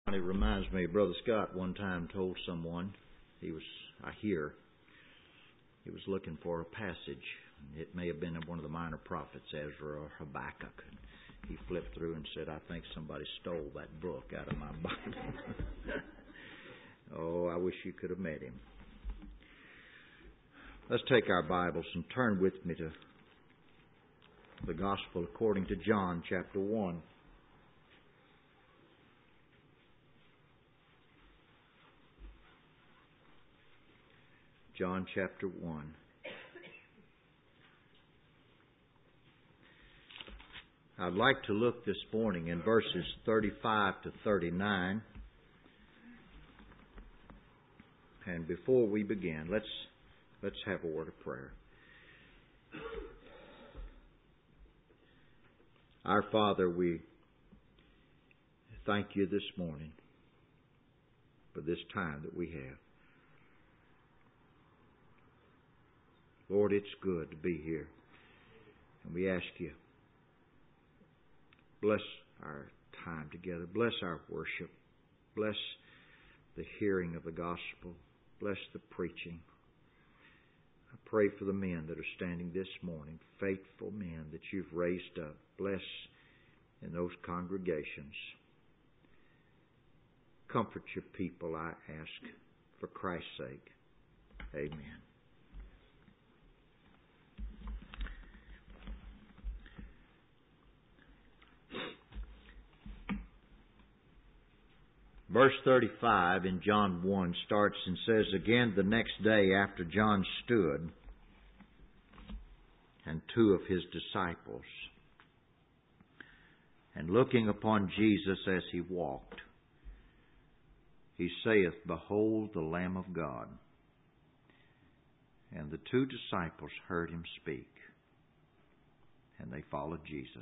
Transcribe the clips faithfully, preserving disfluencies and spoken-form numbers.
It reminds me, Brother Scott one time told someone, he was, I hear, he was looking for a passage. It may have been one of the minor prophets, Ezra or Habakkuk. He flipped through and said, I think somebody stole that book out of my Bible. Oh, I wish you could have met him. Let's take our Bibles and turn with me to the Gospel according to John chapter one. John chapter one. I'd like to look this morning in verses thirty-five to thirty-nine. And before we begin, let's let's have a word of prayer. Our Father, we thank you this morning for this time that we have. Lord, it's good to be here. And we ask you, bless our time together. Bless our worship. Bless the hearing of the gospel. Bless the preaching. I pray for the men that are standing this morning, faithful men that you've raised up. Bless in those congregations. Comfort your people, I ask, for Christ's sake. Amen. Verse thirty-five in John one starts and says, Again the next day after John stood, and two of his disciples, and looking upon Jesus as he walked, he saith, Behold the Lamb of God. And the two disciples heard him speak, and they followed Jesus.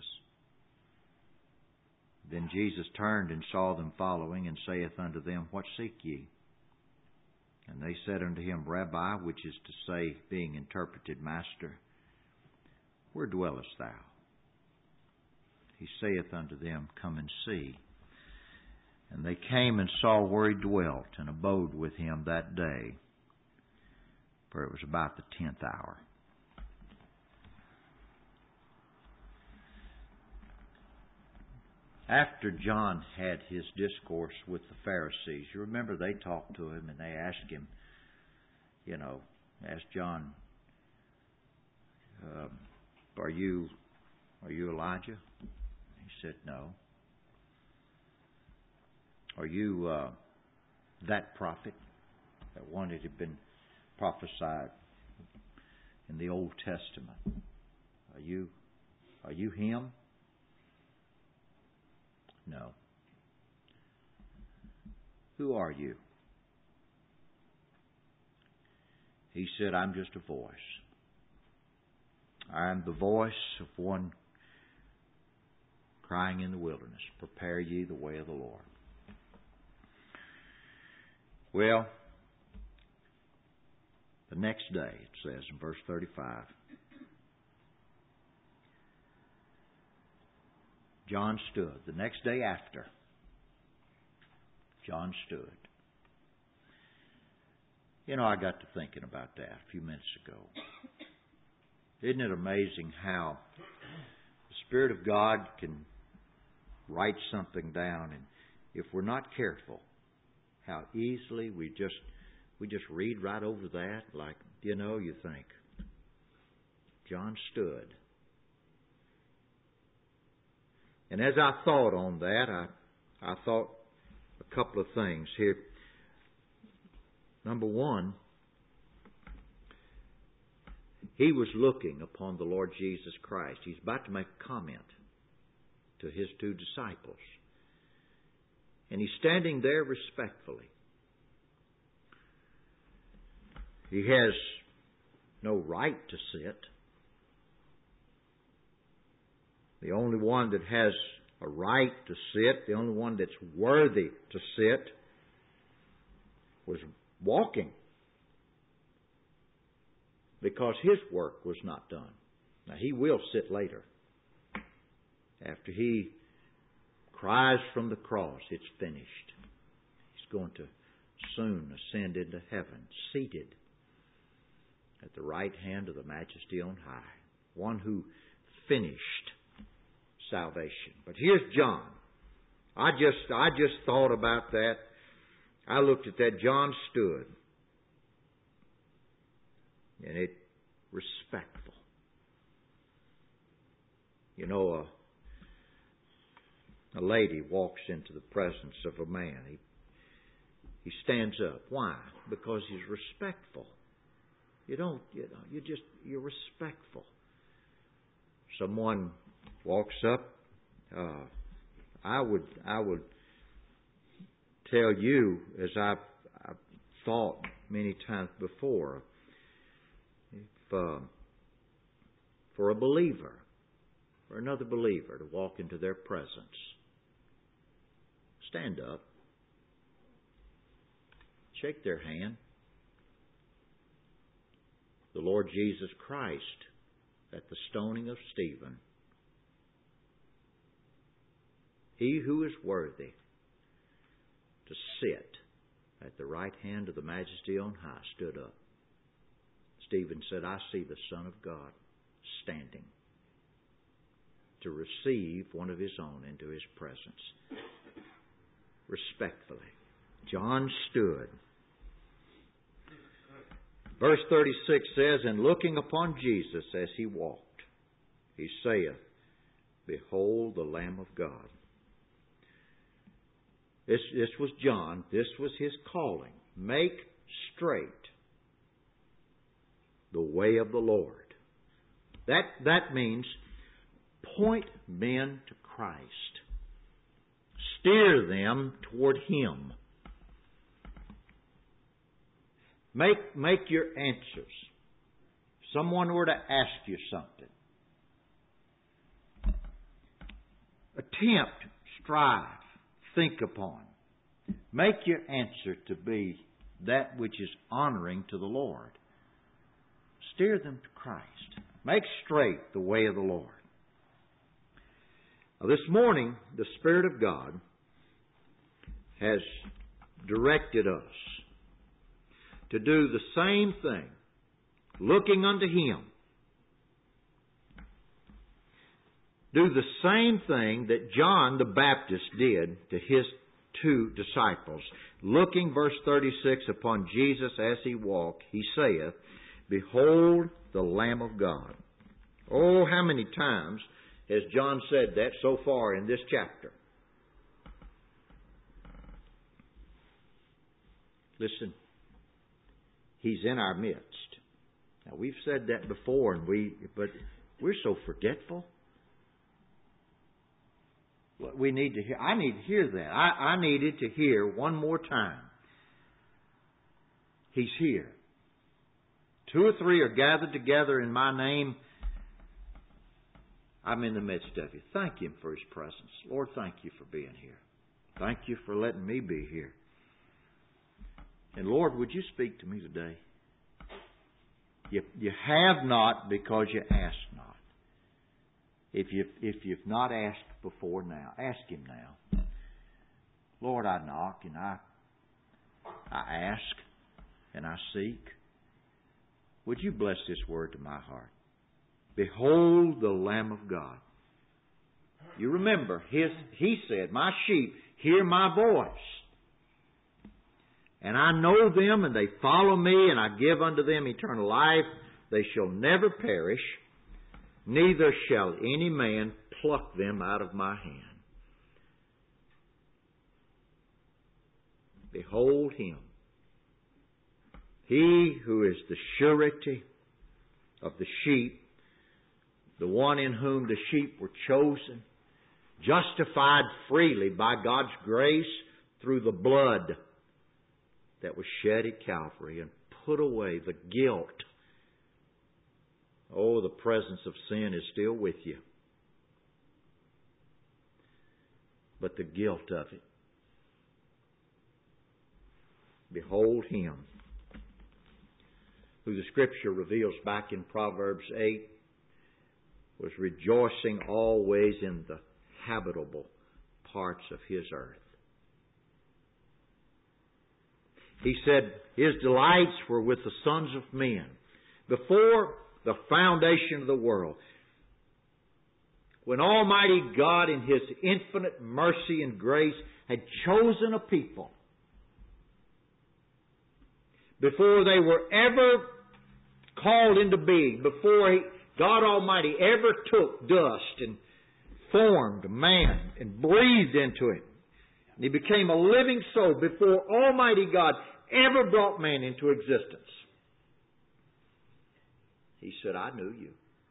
Then Jesus turned and saw them following, and saith unto them, What seek ye? And they said unto him, Rabbi, which is to say, being interpreted, Master, where dwellest thou? He saith unto them, Come and see. And they came and saw where he dwelt, and abode with him that day, for it was about the tenth hour. After John had his discourse with the Pharisees, you remember they talked to him and they asked him, you know, asked John, uh, are you are you Elijah? He said, no. Are you uh, that prophet, that one that had been prophesied in the Old Testament? Are you are you him? No. Who are you? He said, I'm just a voice. I am the voice of one crying in the wilderness, Prepare ye the way of the Lord. Well, the next day, it says in verse thirty-five, John stood. The next day after, John stood. You know, I got to thinking about that a few minutes ago. Isn't it amazing how the Spirit of God can write something down, and if we're not careful, how easily we just we just read right over that, like, you know, you think, John stood. And as I thought on that, I, I thought a couple of things here. Number one, he was looking upon the Lord Jesus Christ. He's about to make a comment to his two disciples. And he's standing there respectfully. He has no right to sit. The only one that has a right to sit, the only one that's worthy to sit, was walking, because his work was not done. Now, he will sit later. After he cries from the cross, it's finished. going to soon ascend into heaven, seated at the right hand of the Majesty on high, one who finished salvation. But here's John. I just I just thought about that. I looked at that. John stood, and it respectful. You know, a, a lady walks into the presence of a man. He he stands up. Why? Because he's respectful. You don't. You know. You just. You're respectful. Someone walks up. Uh, I would. I would tell you, as I've, I've thought many times before, if uh, for a believer, for another believer to walk into their presence, stand up, shake their hand. The Lord Jesus Christ, at the stoning of Stephen, He who is worthy to sit at the right hand of the Majesty on high stood up. Stephen said, I see the Son of God standing to receive one of His own into His presence. Respectfully, John stood. Verse thirty-six says, And looking upon Jesus as He walked, He saith, Behold the Lamb of God. This, this was John. This was his calling. Make straight the way of the Lord. That, that means point men to Christ. Steer them toward Him. Make, make your answers. If someone were to ask you something, attempt, strive, think upon. Make your answer to be that which is honoring to the Lord. Steer them to Christ. Make straight the way of the Lord. Now, this morning, the Spirit of God has directed us to do the same thing, looking unto Him. Do the same thing that John the Baptist did to his two disciples. Looking, verse thirty-six, upon Jesus as He walked, He saith, Behold the Lamb of God. Oh, how many times has John said that so far in this chapter? Listen, He's in our midst. Now, we've said that before, and we, but we're so forgetful. We need to hear. I need to hear that. I, I needed to hear one more time. He's here. Two or three are gathered together in my name. I'm in the midst of you. Thank Him for His presence. Lord, thank You for being here. Thank You for letting me be here. And Lord, would You speak to me today? You, you have not because you ask not. If you've, if you've not asked before now, ask Him now. Lord, I knock and I, I ask and I seek. Would You bless this word to my heart? Behold the Lamb of God. You remember, his, He said, My sheep hear My voice. And I know them, and they follow Me, and I give unto them eternal life. They shall never perish, neither shall any man pluck them out of My hand. Behold Him, He who is the surety of the sheep, the one in whom the sheep were chosen, justified freely by God's grace through the blood that was shed at Calvary, and put away the guilt. Oh, the presence of sin is still with you, but the guilt of it. Behold Him, who the Scripture reveals back in Proverbs eight, was rejoicing always in the habitable parts of His earth. He said His delights were with the sons of men. Before the foundation of the world, when Almighty God in His infinite mercy and grace had chosen a people, before they were ever called into being, before he, God Almighty ever took dust and formed man and breathed into it, and he became a living soul, before Almighty God ever brought man into existence, He said, I knew you.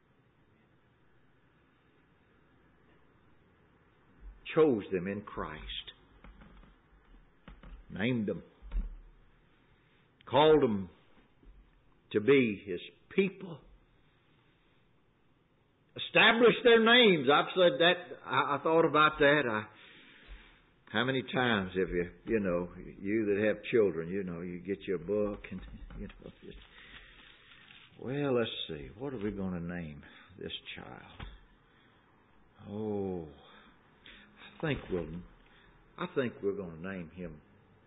Chose them in Christ. Named them. Called them to be His people. Established their names. I've said that. I, I thought about that. I, how many times have you, you know, you that have children, you know, you get your book and, you know, just, well, let's see. What are we going to name this child? Oh, I think we'll, I think we're going to name him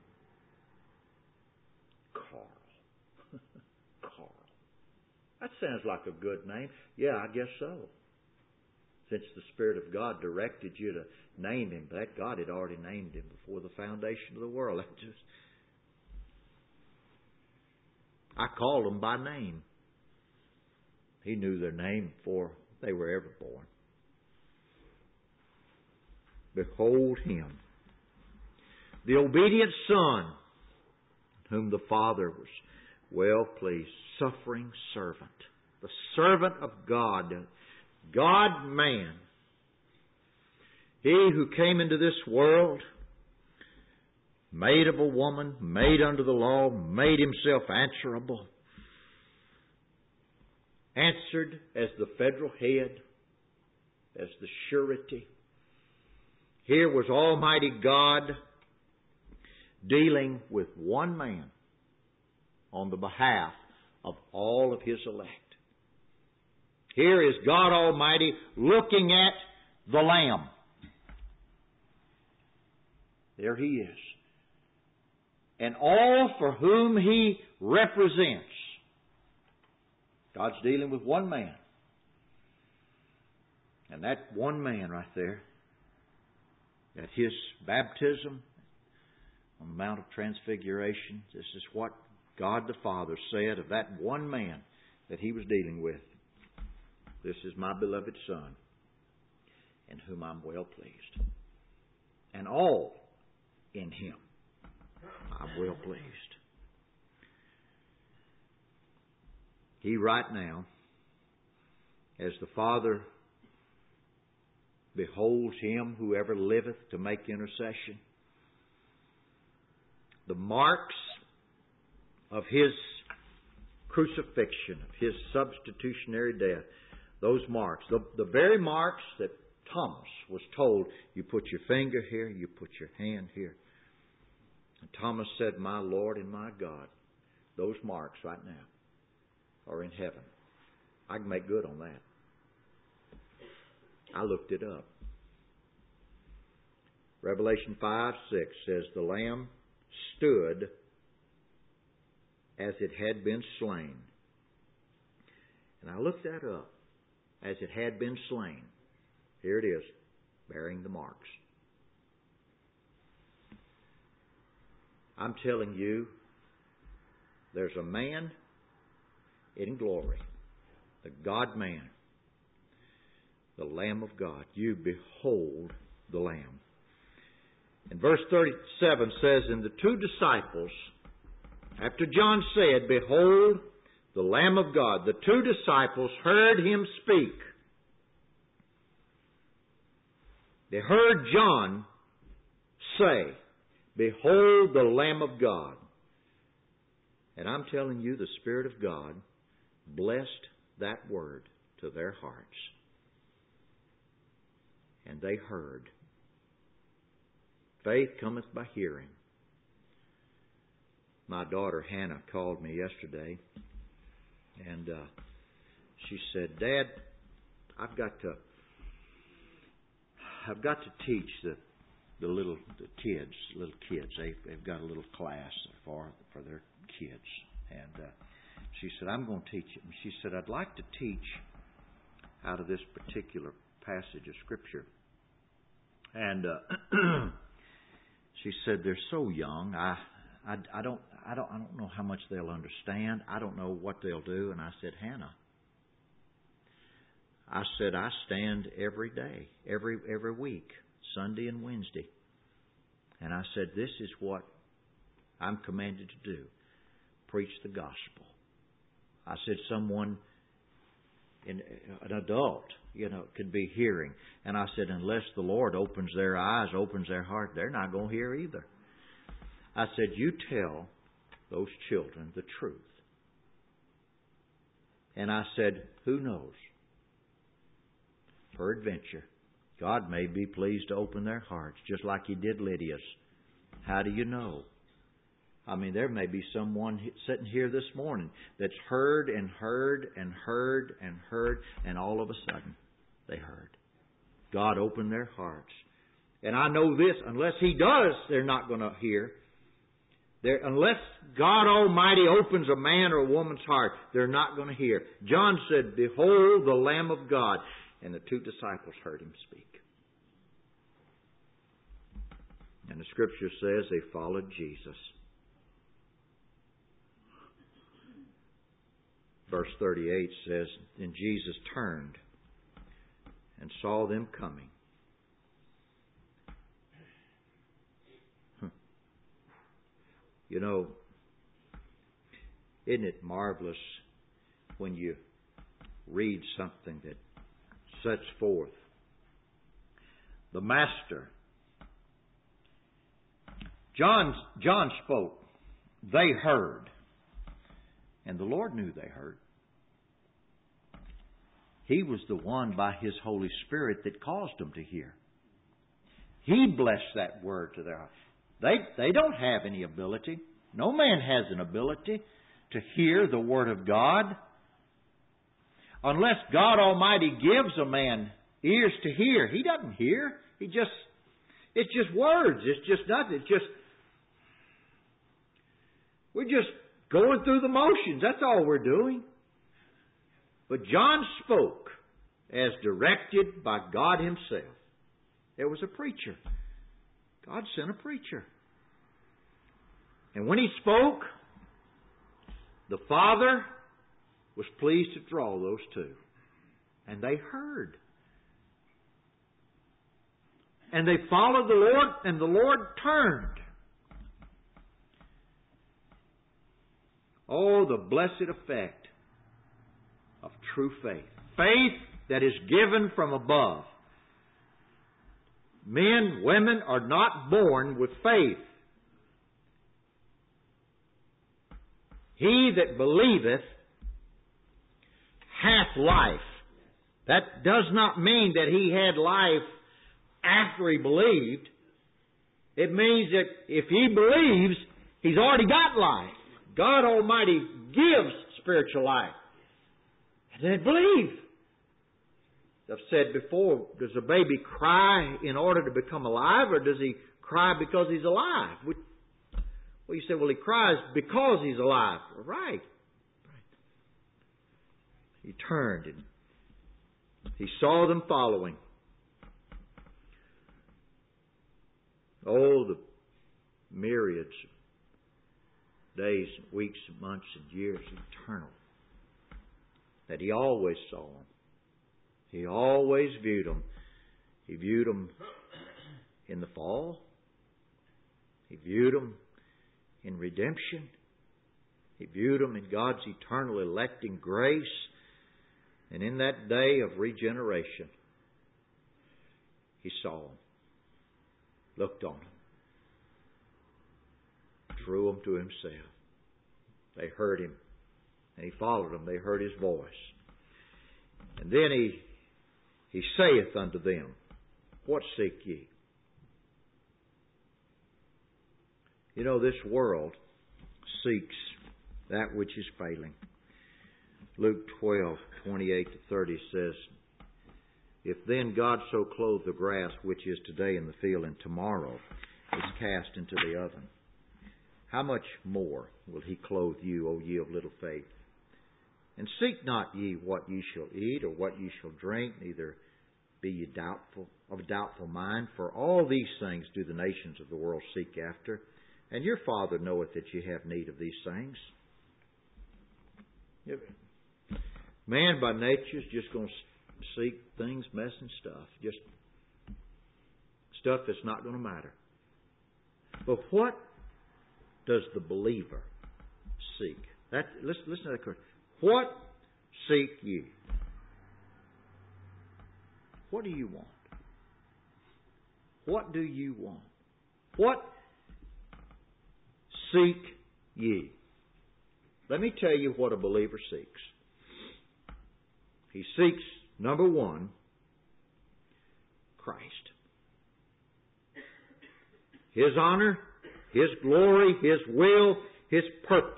Carl. Carl. That sounds like a good name. Yeah, I guess so. Since the Spirit of God directed you to name him, that God had already named him before the foundation of the world. That just, I called them by name. He knew their name before they were ever born. Behold Him, the obedient Son, whom the Father was well pleased, suffering servant, the servant of God, God-man, He who came into this world, made of a woman, made under the law, made Himself answerable, answered as the federal head, as the surety. Here was Almighty God dealing with one man on the behalf of all of His elect. Here is God Almighty looking at the Lamb. There He is. And all for whom He represents. God's dealing with one man. And that one man right there, at His baptism on the Mount of Transfiguration, this is what God the Father said of that one man that He was dealing with. This is my beloved Son, in whom I'm well pleased. And all in Him I'm well pleased. He right now, as the Father beholds Him who ever liveth to make intercession, the marks of His crucifixion, of His substitutionary death, those marks, the, the very marks that Thomas was told, you put your finger here, you put your hand here. And Thomas said, my Lord and my God, those marks right now are in heaven. I can make good on that. I looked it up. Revelation five six says, the Lamb stood as it had been slain. And I looked that up. As it had been slain. Here it is, bearing the marks. I'm telling you, there's a man in glory, the God-man, the Lamb of God. You behold the Lamb. And verse thirty-seven says, and the two disciples, after John said, behold the Lamb of God, the two disciples heard Him speak. They heard John say, behold the Lamb of God. And I'm telling you, the Spirit of God blessed that word to their hearts. And they heard. Faith cometh by hearing. My daughter Hannah called me yesterday, and uh, she said, Dad, I've got to, I've got to teach the the little the kids, little kids. They they've got a little class for for their kids, and uh, she said, "I'm going to teach it." And she said, "I'd like to teach out of this particular passage of Scripture." And uh, she said, "They're so young. I, I I don't I don't I don't know how much they'll understand. I don't know what they'll do." And I said, "Hannah," I said, "I stand every day, every every week, Sunday and Wednesday." And I said, "This is what I'm commanded to do. Preach the gospel." I said, someone, in, an adult, you know, could be hearing. And I said, unless the Lord opens their eyes, opens their heart, they're not going to hear either. I said, you tell those children the truth. And I said, who knows? Peradventure, God may be pleased to open their hearts, just like He did Lydia's. How do you know? I mean, there may be someone sitting here this morning that's heard and heard and heard and heard, and all of a sudden they heard. God opened their hearts. And I know this, unless He does, they're not going to hear. They're, unless God Almighty opens a man or a woman's heart, they're not going to hear. John said, behold the Lamb of God. And the two disciples heard Him speak. And the Scripture says they followed Jesus. Verse thirty-eight says, then Jesus turned and saw them coming. You know, isn't it marvelous when you read something that sets forth the Master? John, John spoke. They heard. And the Lord knew they heard. He was the one by His Holy Spirit that caused them to hear. He blessed that word to their heart. They, they don't have any ability. No man has an ability to hear the Word of God. Unless God Almighty gives a man ears to hear, he doesn't hear. He just, it's just words. It's just nothing. It's just, we're just going through the motions. That's all we're doing. But John spoke as directed by God Himself. There was a preacher. God sent a preacher. And when he spoke, the Father was pleased to draw those two. And they heard. And they followed the Lord, and the Lord turned. Oh, the blessed effect of true faith. Faith that is given from above. Men, women are not born with faith. He that believeth hath life. That does not mean that he had life after he believed. It means that if he believes, he's already got life. God Almighty gives spiritual life. And then believe. I've said before, does a baby cry in order to become alive, or does he cry because he's alive? Well, you say, well, he cries because he's alive. Right. He turned and he saw them following. Oh, the myriads of days, weeks, months, and years, eternal, that he always saw them. He always viewed them. He viewed them in the fall. He viewed them in redemption. He viewed them in God's eternal electing grace. And in that day of regeneration, He saw them, looked on them, drew them to Himself. They heard Him, and He followed them. They heard His voice. And then He He saith unto them, what seek ye? You know, this world seeks that which is failing. Luke twelve, twenty-eight to thirty says, If then God so clothe the grass which is today in the field and tomorrow is cast into the oven, how much more will He clothe you, O ye of little faith? And seek not ye what ye shall eat or what ye shall drink, neither be ye doubtful of a doubtful mind, for all these things do the nations of the world seek after, and your Father knoweth that ye have need of these things. Man by nature is just going to seek things, mess and stuff, just stuff that's not going to matter. But what does the believer seek? That listen, listen to that question. What seek ye? What do you want? What do you want? What seek ye? Let me tell you what a believer seeks. He seeks, number one, Christ. His honor, His glory, His will, His purpose.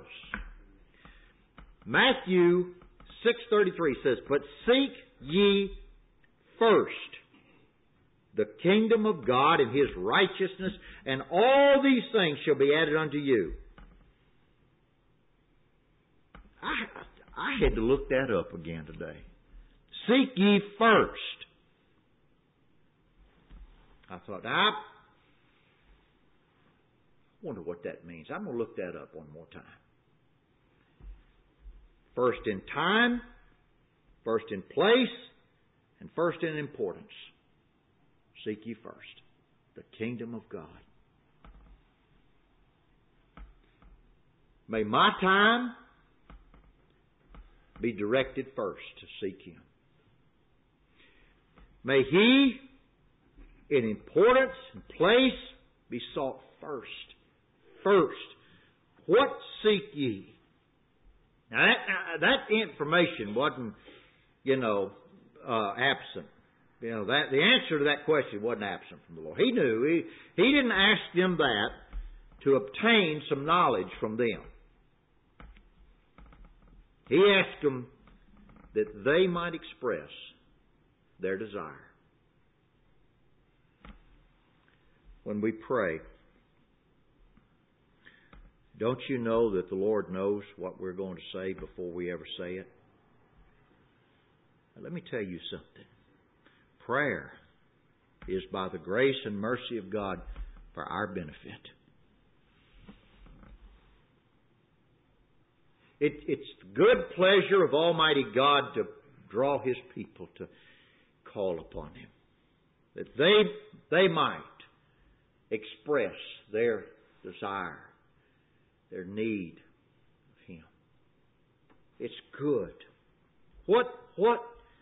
Matthew six thirty-three says, "But seek ye first the kingdom of God and His righteousness, and all these things shall be added unto you." I, I had to look that up again today. Seek ye first. I thought, I wonder what that means. I'm going to look that up one more time. First in time, first in place, and first in importance. Seek ye first the kingdom of God. May my time be directed first to seek Him. May He, in importance and place, be sought first. First. What seek ye? Now that, that information wasn't, you know, uh, absent. You know, that the answer to that question wasn't absent from the Lord. He knew. He, he didn't ask them that to obtain some knowledge from them. He asked them that they might express their desire. When we pray, don't you know that the Lord knows what we're going to say before we ever say it? Now, let me tell you something. Prayer is by the grace and mercy of God for our benefit. It, it's the good pleasure of Almighty God to draw His people to call upon Him, that they they might express their desire, their need of Him. It's good. What what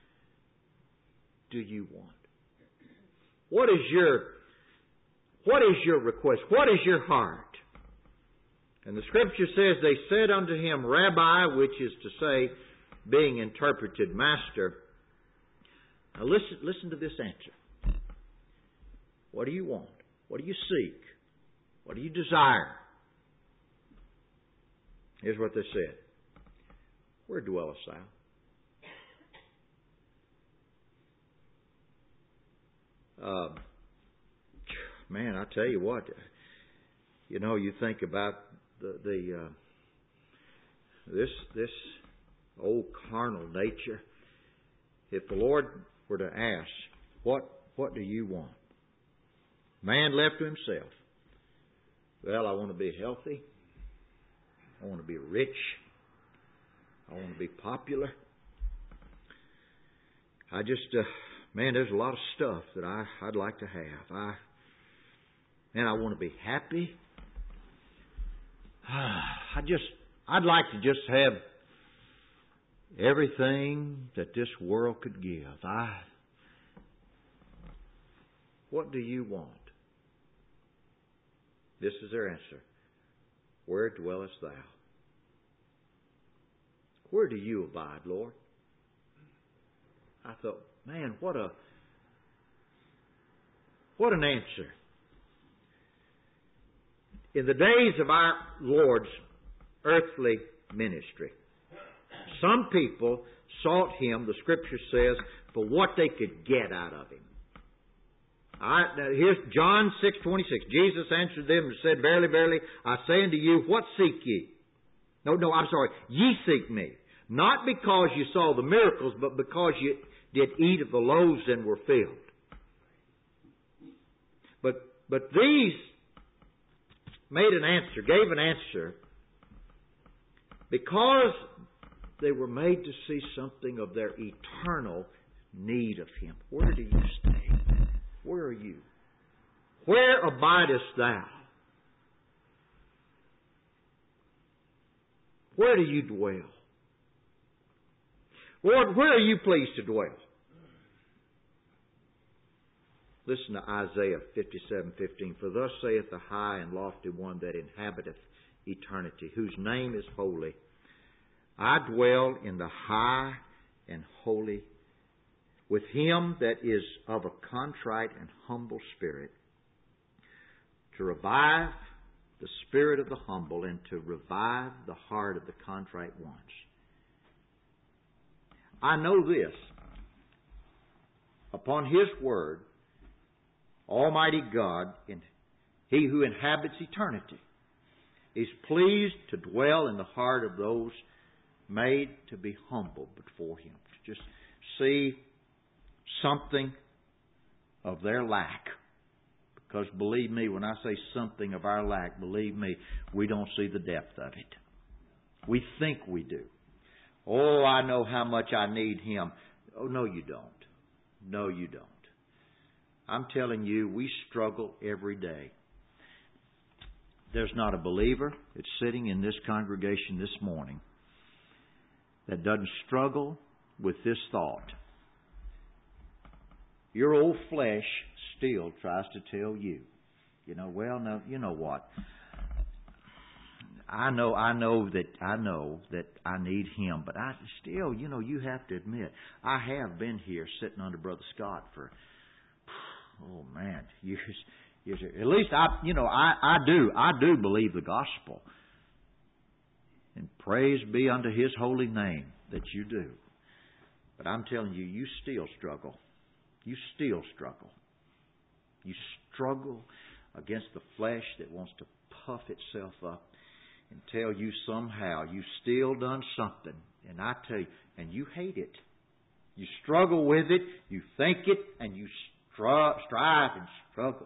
do you want? What is your what is your request? What is your heart? And the Scripture says, they said unto Him, Rabbi, which is to say, being interpreted, Master. Now listen, listen to this answer. What do you want? What do you seek? What do you desire? Here's what they said. Where dwellest thou? Uh, man, I tell you what, you know, you think about the, the uh, this this old carnal nature. If the Lord were to ask, what what do you want? Man left to himself. Well, I want to be healthy. I want to be rich. I want to be popular. I just, uh, man, there's a lot of stuff that I, I'd like to have. I, man, I want to be happy. I just, I'd like to just have everything that this world could give. I, what do you want? This is their answer. Where dwellest thou? Where do you abide, Lord? I thought, man, what a what an answer. In the days of our Lord's earthly ministry, some people sought Him, the Scripture says, for what they could get out of Him. All right, now here's John six twenty-six. Jesus answered them and said, Verily, verily, I say unto you, what seek ye? No, no, I'm sorry. Ye seek me. Not because you saw the miracles, but because you did eat of the loaves and were filled. But, but these made an answer, gave an answer, because they were made to see something of their eternal need of Him. Where do you stay? Where are you? Where abidest thou? Where do you dwell? Lord, where are you pleased to dwell? Listen to Isaiah fifty-seven fifteen. For thus saith the high and lofty one that inhabiteth eternity, whose name is holy. I dwell in the high and holy with him that is of a contrite and humble spirit, to revive the spirit of the humble and to revive the heart of the contrite ones. I know this. Upon His Word, Almighty God, He who inhabits eternity, is pleased to dwell in the heart of those made to be humble before Him. To just see something of their lack. Because believe me, when I say something of our lack, believe me, we don't see the depth of it. We think we do. Oh, I know how much I need Him. Oh, no, you don't. No, you don't. I'm telling you, we struggle every day. There's not a believer that's sitting in this congregation this morning that doesn't struggle with this thought. Your old flesh still tries to tell you, you know, well, no, you know what? I know, I know that, I know that I need Him, but I still, you know, you have to admit, I have been here sitting under Brother Scott for, oh man, years, years. At least I, you know, I, I do, I do believe the gospel. And praise be unto His holy name that you do. But I'm telling you, you still struggle. You still struggle. You struggle against the flesh that wants to puff itself up and tell you somehow you've still done something. And I tell you, and you hate it. You struggle with it, you think it, and you stri- strive and struggle.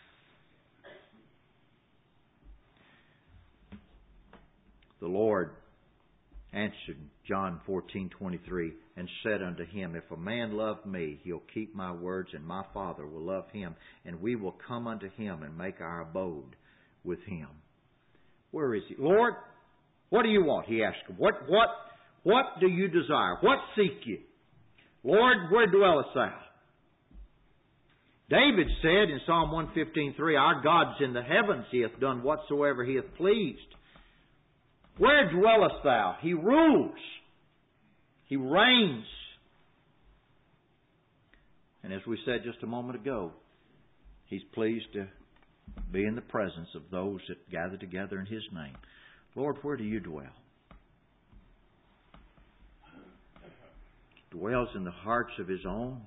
The Lord answered John fourteen twenty-three and said unto him, If a man love me, he'll keep my words, and my Father will love him, and we will come unto him and make our abode with him. Where is he? Lord, what do you want? He asked him. What, what, what do you desire? What seek you? Lord, where dwellest thou? David said in Psalm one fifteen three, Our God's in the heavens, He hath done whatsoever He hath pleased. Where dwellest thou? He rules. He reigns. And as we said just a moment ago, He's pleased to be in the presence of those that gather together in His name. Lord, where do you dwell? He dwells in the hearts of His own.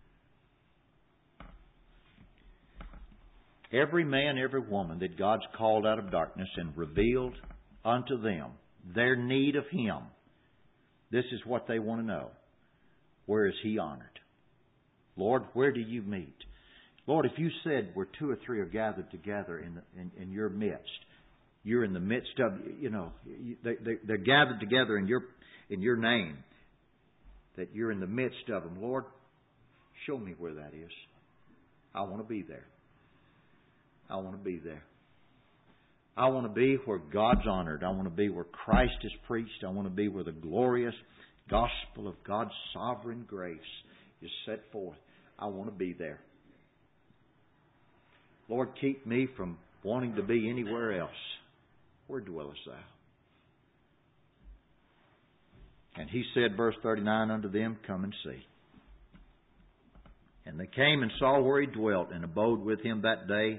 Every man, every woman that God's called out of darkness and revealed unto them their need of Him. This is what they want to know. Where is He honored? Lord, where do you meet? Lord, if you said where two or three are gathered together in, the, in, in your midst, you're in the midst of, you know, they, they, they're gathered together in your, in your name, that you're in the midst of them. Lord, show me where that is. I want to be there. I want to be there. I want to be where God's honored. I want to be where Christ is preached. I want to be where the glorious gospel of God's sovereign grace is set forth. I want to be there. Lord, keep me from wanting to be anywhere else. Where dwellest thou? And He said, verse thirty-nine, unto them, Come and see. And they came and saw where He dwelt, and abode with Him that day,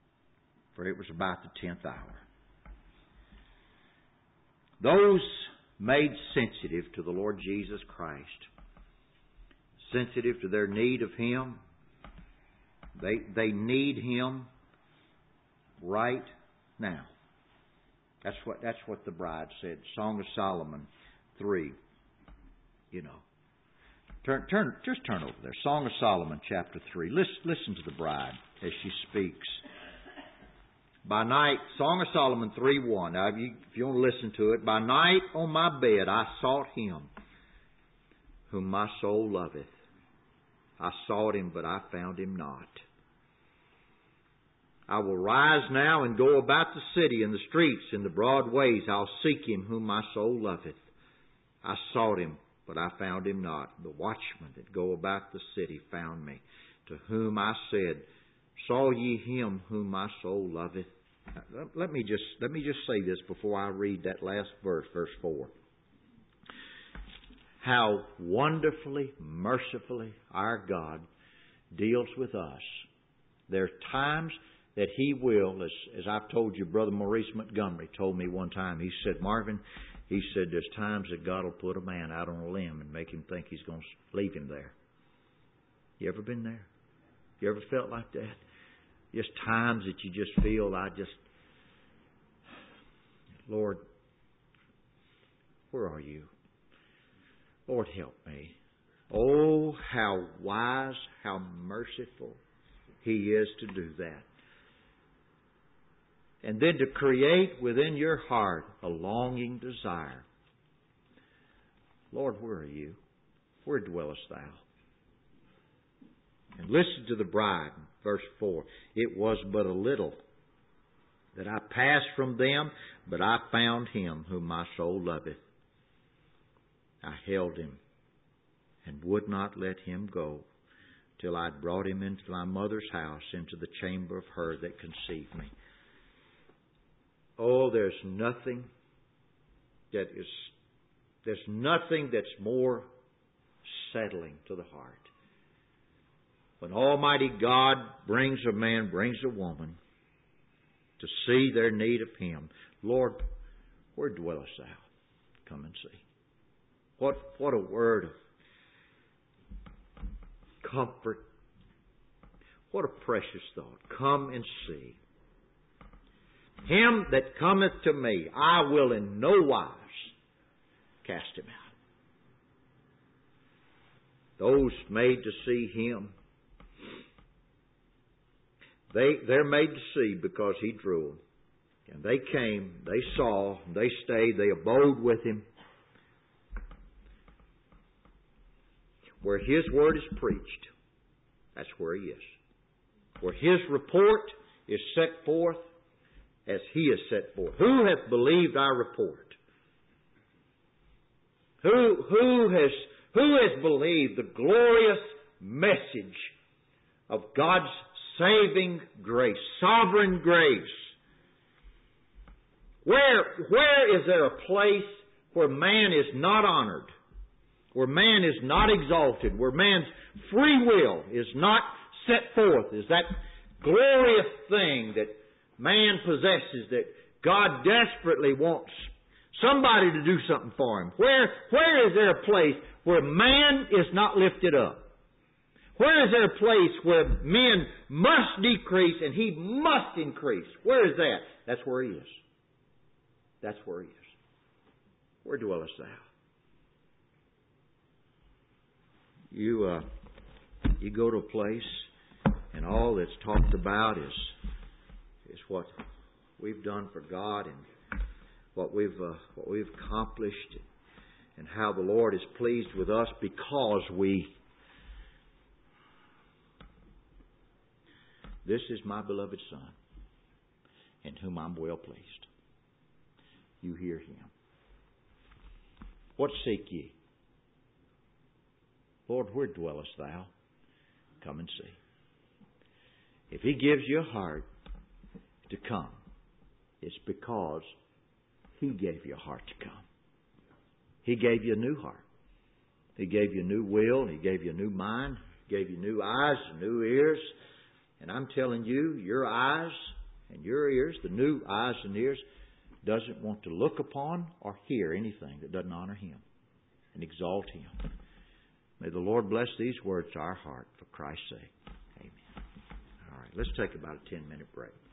for it was about the tenth hour. Those made sensitive to the Lord Jesus Christ. Sensitive to their need of Him. They, they need Him right now. That's what, that's what the bride said. Song of Solomon three. You know. Turn, turn, just turn over there. Song of Solomon, chapter three. Listen, listen to the bride as she speaks. By night, Song of Solomon three one. Now, if you, if you want to listen to it. By night on my bed I sought Him whom my soul loveth. I sought Him, but I found Him not. I will rise now and go about the city and the streets and the broad ways. I'll seek Him whom my soul loveth. I sought Him, but I found Him not. The watchmen that go about the city found me, to whom I said, Saw ye Him whom my soul loveth? Let me just let me just say this before I read that last verse, verse four. How wonderfully, mercifully our God deals with us. There are times that He will, as, as I've told you, Brother Maurice Montgomery told me one time. He said, Marvin, he said, there's times that God will put a man out on a limb and make him think He's going to leave him there. You ever been there? You ever felt like that? Just times that you just feel, I just, Lord, where are You? Lord, help me. Oh, how wise, how merciful He is to do that. And then to create within your heart a longing desire. Lord, where are You? Where dwellest Thou? And listen to the bride, verse four. It was but a little that I passed from them, but I found Him whom my soul loveth. I held Him and would not let Him go till I'd brought Him into my mother's house, into the chamber of her that conceived me. Oh, there's nothing that is, there's nothing that's more settling to the heart. When Almighty God brings a man, brings a woman to see their need of Him, Lord, where dwellest Thou? Come and see. What, what a word of comfort. What a precious thought. Come and see. Him that cometh to me, I will in no wise cast him out. Those made to see Him, They, they're made to see because He drew them. And they came, they saw, they stayed, they abode with Him. Where His word is preached, that's where He is. Where His report is set forth, as He is set forth. Who hath believed our report? Who, who has, who has believed the glorious message of God's saving grace, sovereign grace? Where, where is there a place where man is not honored, where man is not exalted, where man's free will is not set forth as that glorious thing that man possesses, that God desperately wants somebody to do something for him? Where, where is there a place where man is not lifted up? Where is there a place where men must decrease and He must increase? Where is that? That's where He is. That's where He is. Where dwellest Thou? You, uh, you go to a place and all that's talked about is, is what we've done for God and what we've, uh, what we've accomplished and how the Lord is pleased with us because we This is my beloved Son, in whom I'm well pleased. You hear Him. What seek ye? Lord, where dwellest Thou? Come and see. If He gives you a heart to come, it's because He gave you a heart to come. He gave you a new heart. He gave you a new will. He gave you a new mind. He gave you new eyes and new ears. And I'm telling you, your eyes and your ears, the new eyes and ears, doesn't want to look upon or hear anything that doesn't honor Him and exalt Him. May the Lord bless these words to our heart for Christ's sake. Amen. All right, let's take about a ten-minute break.